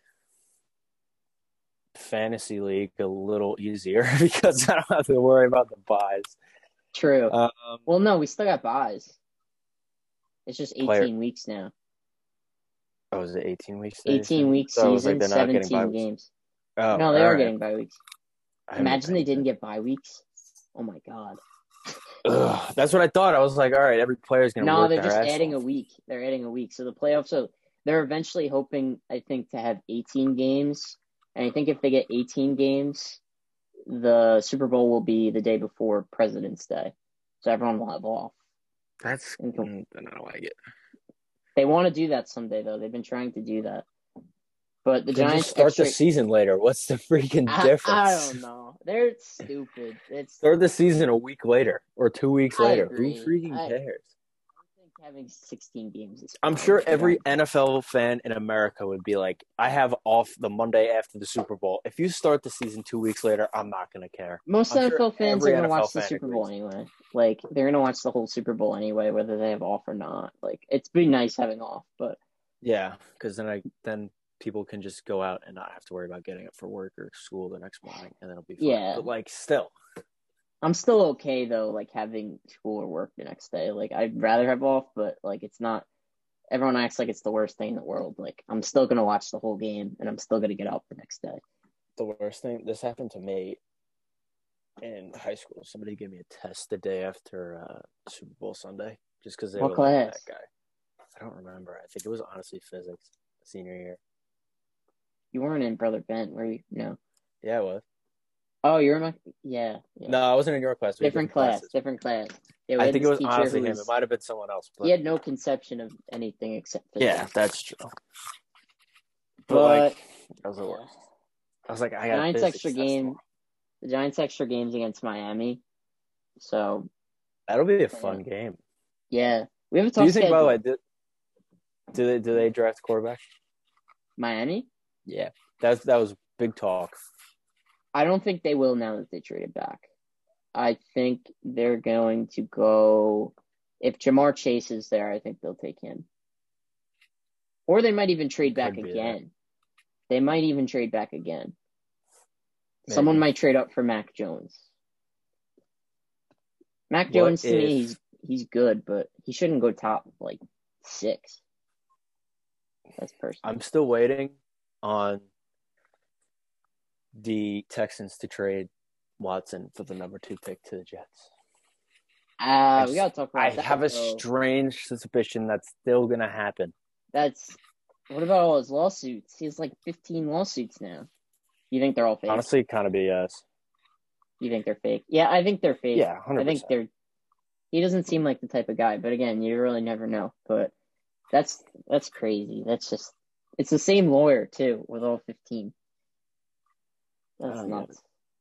fantasy league a little easier because I don't have to worry about the buys. True. Well, no, we still got buys. It's just 18 weeks now. Oh, is it 18 weeks? 18 weeks season, 17 games. Oh, no, they are getting bye weeks. Imagine they didn't get bye weeks. Oh, my God. Ugh, that's what I thought. I was like, all right, every player's going to work their ass off. No, they're just adding a week. They're adding a week. So the playoffs, they're eventually hoping, I think, to have 18 games. And I think if they get 18 games, the Super Bowl will be the day before President's Day. So everyone will have off. Then I don't like it. They want to do that someday, though. They've been trying to do that. But the Giants start the season later. What's the freaking difference? I don't know. They're stupid. Start the season a week later or 2 weeks later. Agree. Who freaking cares? I think having 16 games is I'm sure every NFL fan in America would be like, I have off the Monday after the Super Bowl. If you start the season 2 weeks later, I'm not going to care. Most NFL fans are going to watch the Super Bowl anyway. They're going to watch the whole Super Bowl anyway, whether they have off or not. It's pretty nice having off, but yeah, because then people can just go out and not have to worry about getting up for work or school the next morning, and then it'll be fine. Yeah, but still, I'm still okay though, like having school or work the next day. Like I'd rather have off, but like it's not. Everyone acts like it's the worst thing in the world. Like I'm still gonna watch the whole game, and I'm still gonna get up the next day. The worst thing, this happened to me in high school. Somebody gave me a test the day after Super Bowl Sunday just because they What were looking at class? that guy. I don't remember. I think it was honestly physics, senior year. You weren't in Brother Bent, were you? No. Yeah, it was. Oh, you're in my. Yeah, yeah. No, I wasn't in your class. We had Different class. classes. Different class. Yeah, we I had think it this was teacher honestly who him. It might have been someone else. But he had no conception of anything except physics. yeah, that's true. But like, that was the worst. I was like, I got Giants physics extra test game. tomorrow. The Giants extra games against Miami. So That'll be a fun game. yeah, we have a Do tough you think, schedule. by the way, do they draft quarterback? Miami? Yeah, that was big talk. I don't think they will now that they traded back. I think they're going to go. If Jamar Chase is there, I think they'll take him. Or they might even trade back Could be again. They might even trade back again. Maybe. Someone might trade up for Mac Jones. Mac Jones to me, he's good, but he shouldn't go top like 6. That's personal. I'm still waiting on the Texans to trade Watson for the number 2 pick to the Jets. We gotta talk about that. I have a strange suspicion that's still gonna happen. What about all his lawsuits? He has like 15 lawsuits now. You think they're all fake? Honestly, kind of BS. You think they're fake? Yeah, I think they're fake. Yeah, 100%. I think he doesn't seem like the type of guy, but again, you really never know. But that's crazy. It's the same lawyer too with all 15. That's nuts.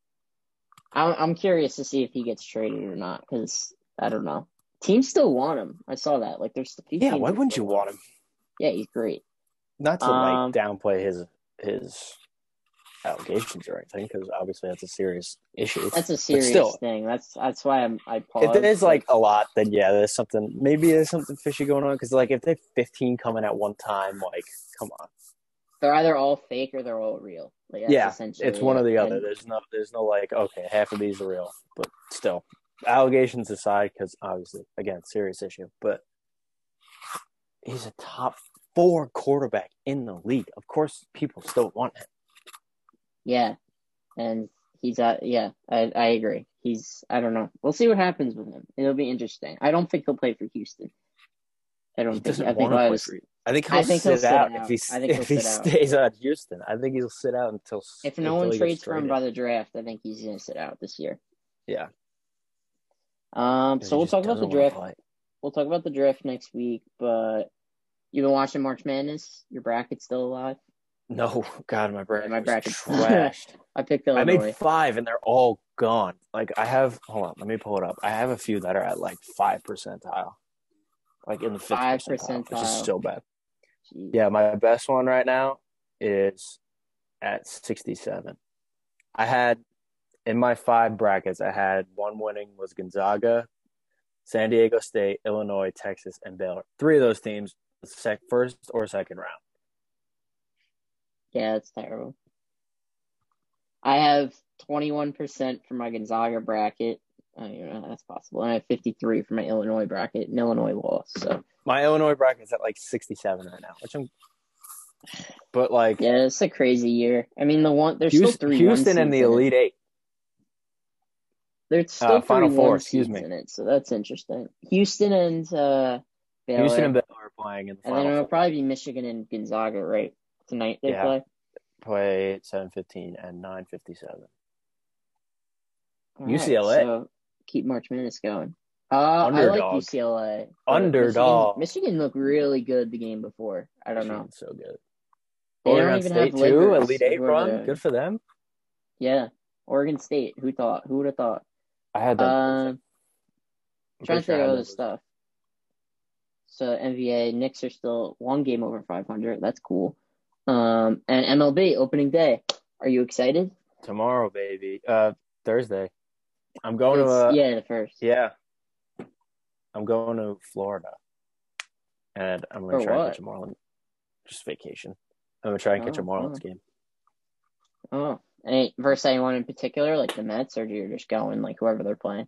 I'm curious to see if he gets traded or not because I don't know. Teams still want him. I saw that. Like there's a few teams. Yeah, why wouldn't you want him? Yeah, he's great. Not to like downplay his allegations or anything, because obviously that's a serious issue. That's a serious thing. That's why I paused. If there's like a lot, then yeah, there's something. Maybe there's something fishy going on. Because like if they have 15 coming at one time, like come on, they're either all fake or they're all real. Like, yeah, it's one or the other. There's no like okay, half of these are real, but still, allegations aside, because obviously again, serious issue, but he's a top 4 quarterback in the league. Of course, people still want him. Yeah, and he's I agree. I don't know. We'll see what happens with him. It'll be interesting. I don't think he'll play for Houston. I think he'll sit out if he stays on Houston. I think he'll sit out until if no one trades for him by the draft. I think he's gonna sit out this year. Yeah. So we'll talk about the draft. We'll talk about the draft next week. But you've been watching March Madness. Your bracket's still alive. No, God, my bracket's trashed. I picked Illinois. I made 5 and they're all gone. Like I have, hold on, let me pull it up. I have a few that are at like 5 percentile, like in the 5th percentile, which is so bad. Jeez. Yeah, my best one right now is at 67. I had in my 5 brackets, I had one winning was Gonzaga, San Diego State, Illinois, Texas, and Baylor. 3 of those teams, first or second round. Yeah, it's terrible. I have 21% for my Gonzaga bracket. That's possible. And I have 53 for my Illinois bracket, and Illinois lost. So my Illinois bracket's at like 67 right now, but like yeah, it's a crazy year. I mean, there's Houston, still 3 Houston and the Elite 8. There's still Final 4, excuse me. In it, so that's interesting. Houston and Baylor. Houston and Baylor are playing in the Final 4. And then it'll probably be Michigan and Gonzaga, right? Tonight they play at 7:15 and 9:57. Right, UCLA. So keep March Madness going. I like UCLA. Underdog. Michigan looked really good the game before. I don't know. So good. They Oregon don't even State have too. Elite 8 run. Good for them. Yeah. Oregon State. Who would have thought? I had that. Trying to think of other stuff. So NBA, Knicks are still 1 game over 500. That's cool. And MLB opening day. Are you excited? Tomorrow, baby. Thursday. I'm going to the first. Yeah. I'm going to Florida. And I'm going to try and catch a Marlins. Just vacation. I'm going to try and catch a Marlins game. Oh, Versus anyone in particular, like the Mets, or you're just going like whoever they're playing?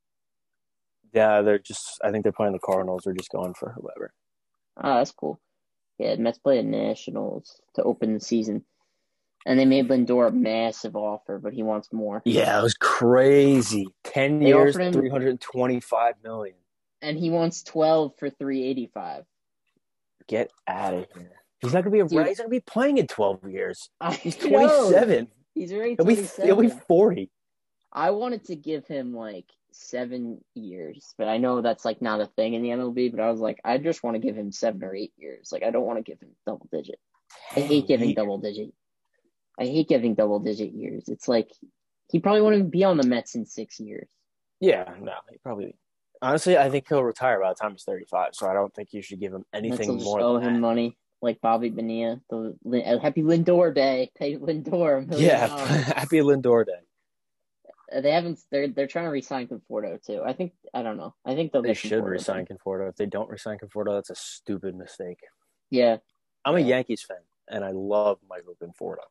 Yeah, I think they're playing the Cardinals. They're just going for whoever. Oh, that's cool. Yeah, the Mets play the Nationals to open the season. And they made Lindor a massive offer, but he wants more. Yeah, it was crazy. 10 They years, offered him, 325 million. and he wants 12 for 385. Get out of here. He's not gonna be Dude, he's not gonna be playing in 12 years. I He's know. 27. He's already He'll be 27. 40. I wanted to give him like 7 years, but I know that's like not a thing in the MLB. But I was like, I just want to give him 7 or 8 years. Like, I don't want to give him double digit. I 10 hate giving years. double digit. I hate giving double digit years. It's like he probably won't even be on the Mets in 6 years. Yeah, no, he probably. Honestly, I think he'll retire by the time he's 35. So I don't think you should give him Mets will anything just more owe than him that. money, like Bobby Bonilla. Happy Lindor Day. Pay Lindor $1 million. Yeah, happy Lindor Day. They haven't. They're trying to re-sign Conforto too. I don't know. I think they'll They get should Conforto resign done. Conforto. If they don't resign Conforto, that's a stupid mistake. Yeah, I'm a yeah, Yankees fan, and I love Michael Conforto.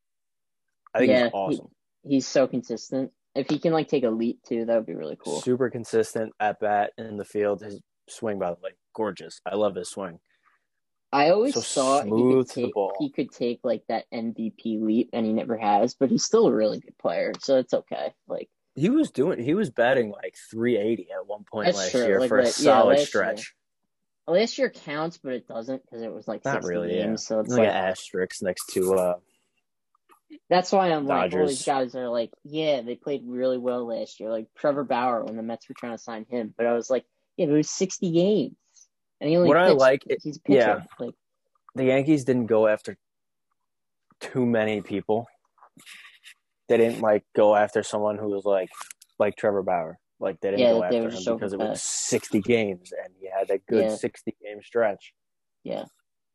I think he's yeah. awesome. He's so consistent. If he can like take a leap too, that would be really cool. Super consistent at bat in the field. His swing, by the way, gorgeous. I love his swing. I always So thought smooth to the ball. he could take like that MVP leap, and he never has. But he's still a really good player, so it's okay. Like He was batting like 380 at one point that's last true. year Like for a solid last year. stretch. Last year counts, but it doesn't because it was like Not 60 really, yeah. games. So it's Like like an asterisk next to that's why I'm like, all these Dodgers. guys are like, yeah, they played really well last year. Like Trevor Bauer when the Mets were trying to sign him, but I was like, yeah, but it was 60 games, and he only What I pitched. like, He's a yeah, pitcher. Like the Yankees didn't go after too many people. They didn't like go after someone who was like Trevor Bauer. Like they didn't go they after were him just because it was overpaid. 60 games and he had a good Yeah, 60-game stretch. yeah.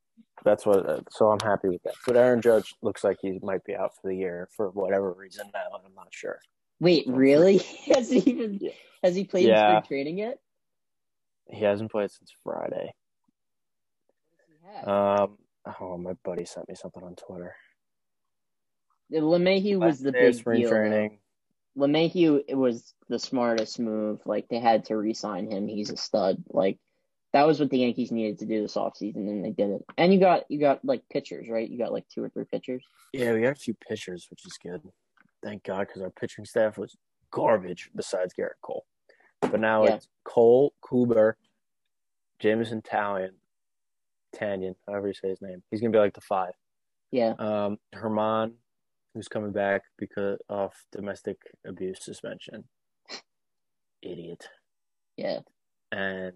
So I'm happy with that. But Aaron Judge looks like he might be out for the year for whatever reason now, and I'm not sure. Wait, really? Has he played in Yeah, spring training yet? he hasn't played since Friday. What does he have? My buddy sent me something on Twitter. LeMahieu was the Day of big spring deal. training. LeMahieu, it was the smartest move. Like they had to re-sign him. He's a stud. Like that was what the Yankees needed to do this offseason, and they did it. And you got like pitchers, right? You got like 2 or 3 pitchers. Yeah, we got a few pitchers, which is good. Thank God, because our pitching staff was garbage besides Garrett Cole. But now it's Cole, Kluber, Jameson Tanyan, however you say his name. He's going to be like the 5. Yeah. Herman, who's coming back because of domestic abuse suspension. Idiot. Yeah. And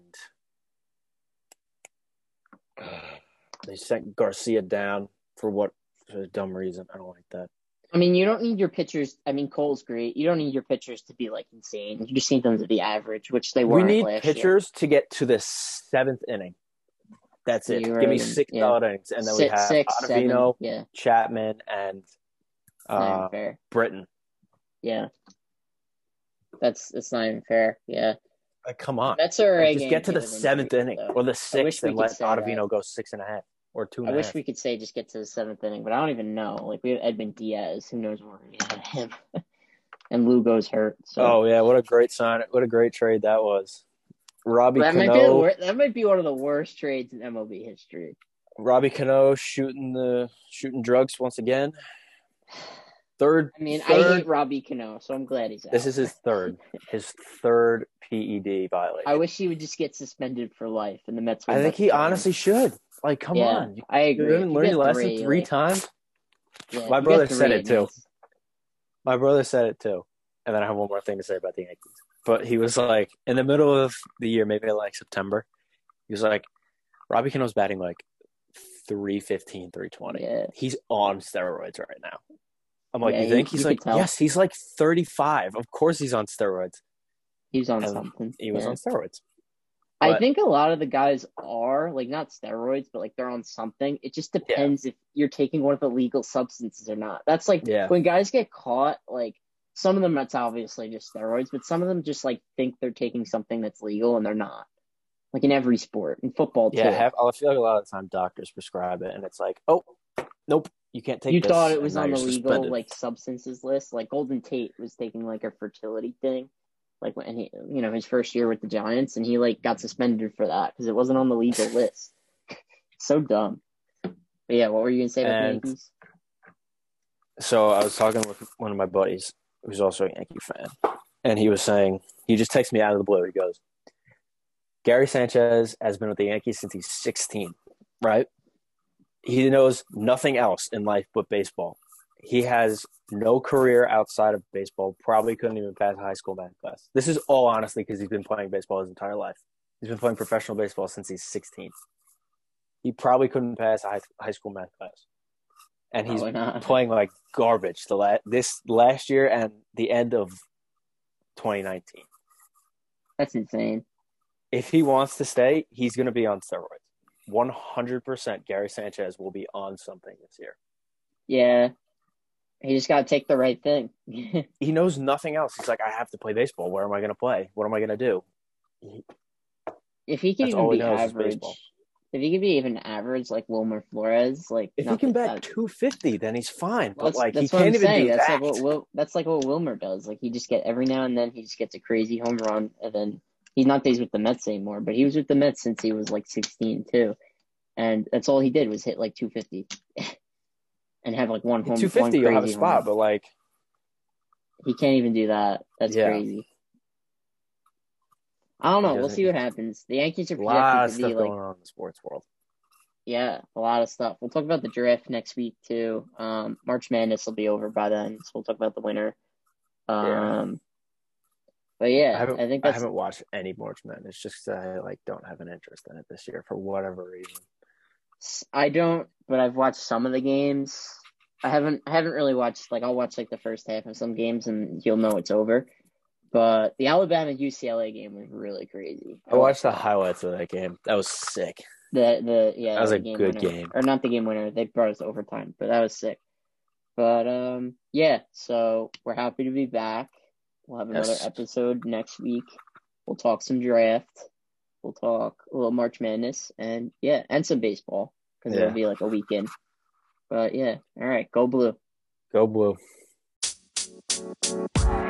they sent Garcia down for a dumb reason. I don't like that. I mean, you don't need your pitchers. I mean, Cole's great. You don't need your pitchers to be like insane. You just need them to be average, which they weren't We need last pitchers to get to the 7th inning. That's it. year. Give me 6 solid innings, and then we have six, Ottavino, 7. Yeah. Chapman, and Not even fair. Britton. Yeah. It's not even fair. Yeah. Come on. That's already just get to the 7th inning or the 6th and let Ottavino go 6.5 or 2.5. I wish we could say just get to the 7th inning, but I don't even know. Like we have Edwin Diaz. Who knows where we have him? And Lugo's hurt. So. Oh yeah, what a great sign! What a great trade that was. Robbie Cano. That might be one of the worst trades in MLB history. Robbie Cano shooting drugs once again. Third. I hate Robbie Cano, so I'm glad he's out. This is his third PED violation. I wish he would just get suspended for life, and the Mets. I think he honestly should. Like, come on. I agree. You haven't learned your lesson 3 times. Yeah, My brother said it too. My brother said it too. And then I have one more thing to say about the Yankees. But he was like, in the middle of the year, maybe like September, he was like, Robbie Cano's batting like 315, 320. Yeah. He's on steroids right now. I'm like, you think? He's like, tell. Yes, he's like 35. Of course he's on steroids. He's on something. He was on steroids. I think a lot of the guys are, like, not steroids, but, like, they're on something. It just depends if you're taking one of the legal substances or not. That's, like, when guys get caught, like, some of them, that's obviously just steroids, but some of them just, like, think they're taking something that's legal and they're not. Like, in every sport. In football, too. Yeah, I feel like a lot of the time doctors prescribe it, and it's like, oh, nope, You can't take You thought this, it and was now on you're the legal suspended. substances list. Like Golden Tate was taking like a fertility thing, like when he his first year with the Giants, and he like got suspended for that because it wasn't on the legal list. So dumb. But yeah, what were you gonna say about the And Yankees? so I was talking with one of my buddies who's also a Yankee fan, and he was saying, he just texted me out of the blue. He goes, Gary Sanchez has been with the Yankees since he's 16, right? He knows nothing else in life but baseball. He has no career outside of baseball, probably couldn't even pass a high school math class. This is all honestly because he's been playing baseball his entire life. He's been playing professional baseball since he's 16. He probably couldn't pass a high school math class. And he's Probably not. playing like garbage this last year and the end of 2019. That's insane. If he wants to stay, he's going to be on steroids. 100% Gary Sanchez will be on something this year. Yeah. He just got to take the right thing. He knows nothing else. He's like, I have to play baseball. Where am I going to play? What am I going to do? If he can That's even all he be knows is average, baseball. if he can be even average like Wilmer Flores, like If he can bat 250, then he's fine. But like, he that's what I'm can't even saying. do That's that. that's like what Wilmer does. Like he just get every now and then he just gets a crazy home run, and then he's not that he's with the Mets anymore, but he was with the Mets since he was like 16 too, and that's all he did was hit like 250, and have like one 250, you'll have a spot, but like, he can't even do that. That's crazy. I don't know. We'll see what happens. The Yankees are a lot of projected to be stuff like going on in the sports world. yeah, a lot of stuff. We'll talk about the draft next week too. March Madness will be over by then, so we'll talk about the winner. But yeah, I think I haven't watched any March Madness just because I like don't have an interest in it this year for whatever reason. I don't, but I've watched some of the games. I haven't really watched, like, I'll watch like the first half of some games and you'll know it's over. But the Alabama UCLA game was really crazy. I watched the highlights of that game. That was sick. That was a game good winner. game. Or not the game winner. They brought us to overtime, but that was sick. But yeah, so we're happy to be back. We'll have another episode next week. We'll talk some draft. We'll talk a little March Madness and some baseball because it'll be like a weekend. But yeah, all right, go blue. Go blue.